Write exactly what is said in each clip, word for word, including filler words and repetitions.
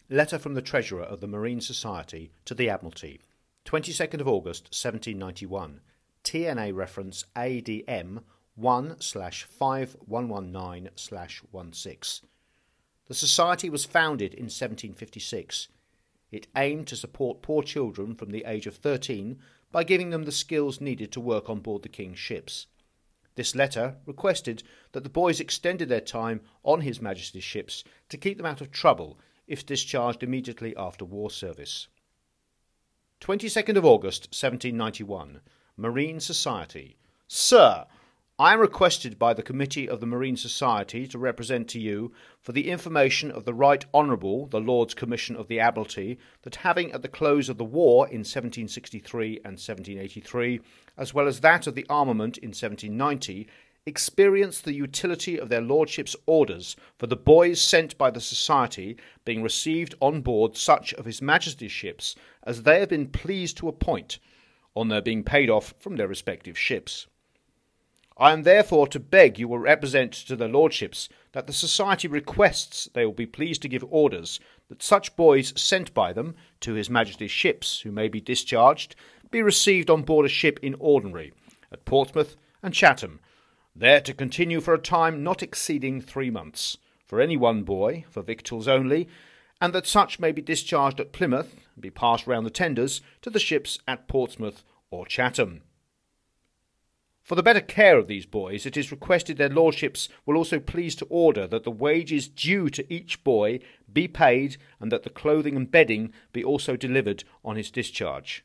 Letter from the Treasurer of the Marine Society to the Admiralty, twenty-second of August seventeen ninety-one, T N A reference A D M one slash five one one nine slash sixteen. The Society was founded in seventeen fifty-six. It aimed to support poor children from the age of thirteen by giving them the skills needed to work on board the King's ships. This letter requested that the boys extended their time on His Majesty's ships to keep them out of trouble if discharged immediately after war service. twenty-second of August seventeen ninety-one, Marine Society. Sir, I am requested by the Committee of the Marine Society to represent to you, for the information of the Right Honourable the Lords Commission of the Admiralty, that having at the close of the war in seventeen sixty-three and seventeen eighty-three, as well as that of the armament in seventeen ninety, experienced the utility of their Lordships' orders for the boys sent by the Society being received on board such of His Majesty's ships as they have been pleased to appoint, on their being paid off from their respective ships. I am therefore to beg you will represent to their Lordships that the Society requests they will be pleased to give orders that such boys sent by them to His Majesty's ships who may be discharged be received on board a ship in ordinary at Portsmouth and Chatham, there to continue for a time not exceeding three months, for any one boy, for victuals only, and that such may be discharged at Plymouth, and be passed round the tenders to the ships at Portsmouth or Chatham. For the better care of these boys, it is requested their Lordships will also please to order that the wages due to each boy be paid, and that the clothing and bedding be also delivered on his discharge.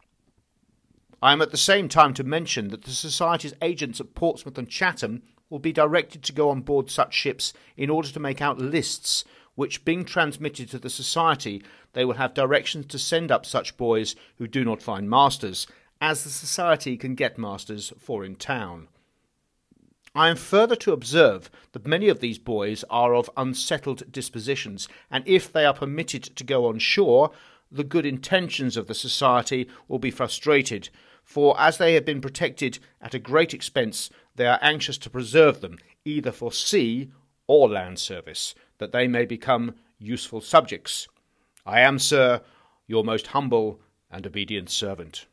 I am at the same time to mention that the Society's agents at Portsmouth and Chatham will be directed to go on board such ships in order to make out lists, which being transmitted to the Society, they will have directions to send up such boys who do not find masters, as the Society can get masters for in town. I am further to observe that many of these boys are of unsettled dispositions, and if they are permitted to go on shore, the good intentions of the Society will be frustrated, for as they have been protected at a great expense, they are anxious to preserve them, either for sea or land service, that they may become useful subjects. I am, sir, your most humble and obedient servant.